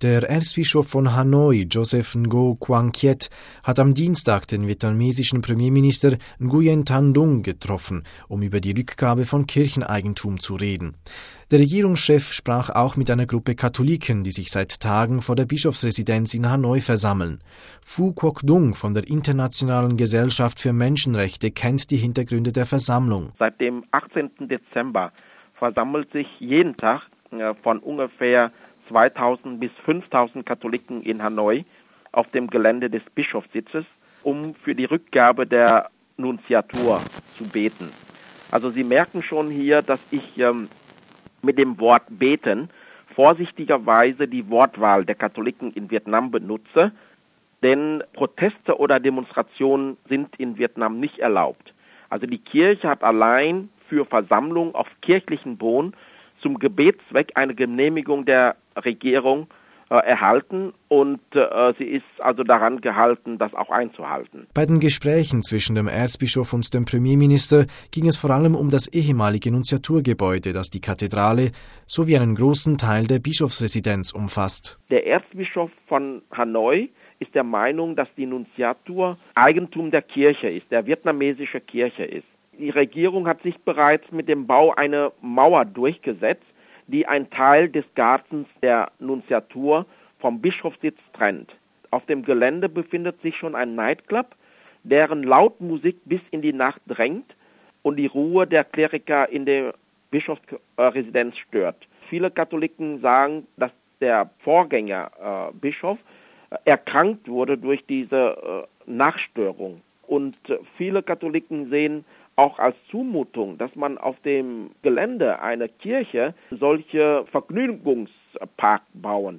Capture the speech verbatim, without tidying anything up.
Der Erzbischof von Hanoi, Joseph Ngo Quang Kiet, hat am Dienstag den vietnamesischen Premierminister Nguyen Thanh Dung getroffen, um über die Rückgabe von Kircheneigentum zu reden. Der Regierungschef sprach auch mit einer Gruppe Katholiken, die sich seit Tagen vor der Bischofsresidenz in Hanoi versammeln. Phu Quoc Dung von der Internationalen Gesellschaft für Menschenrechte kennt die Hintergründe der Versammlung. Seit dem achtzehnten Dezember versammelt sich jeden Tag von ungefähr zweitausend bis fünftausend Katholiken in Hanoi auf dem Gelände des Bischofssitzes, um für die Rückgabe der Nunziatur zu beten. Also Sie merken schon hier, dass ich ähm, mit dem Wort beten vorsichtigerweise die Wortwahl der Katholiken in Vietnam benutze, denn Proteste oder Demonstrationen sind in Vietnam nicht erlaubt. Also die Kirche hat allein für Versammlungen auf kirchlichen Boden zum Gebetszweck eine Genehmigung der Regierung äh, erhalten und äh, sie ist also daran gehalten, das auch einzuhalten. Bei den Gesprächen zwischen dem Erzbischof und dem Premierminister ging es vor allem um das ehemalige Nunziaturgebäude, das die Kathedrale sowie einen großen Teil der Bischofsresidenz umfasst. Der Erzbischof von Hanoi ist der Meinung, dass die Nunziatur Eigentum der Kirche ist, der vietnamesischen Kirche ist. Die Regierung hat sich bereits mit dem Bau einer Mauer durchgesetzt, die einen Teil des Gartens der Nunziatur vom Bischofssitz trennt. Auf dem Gelände befindet sich schon ein Nightclub, deren Lautmusik bis in die Nacht drängt und die Ruhe der Kleriker in der Bischofsresidenz stört. Viele Katholiken sagen, dass der Vorgängerbischof äh, erkrankt wurde durch diese äh, Nachstörung. Und äh, viele Katholiken sehen auch als Zumutung, dass man auf dem Gelände einer Kirche solche Vergnügungspark bauen.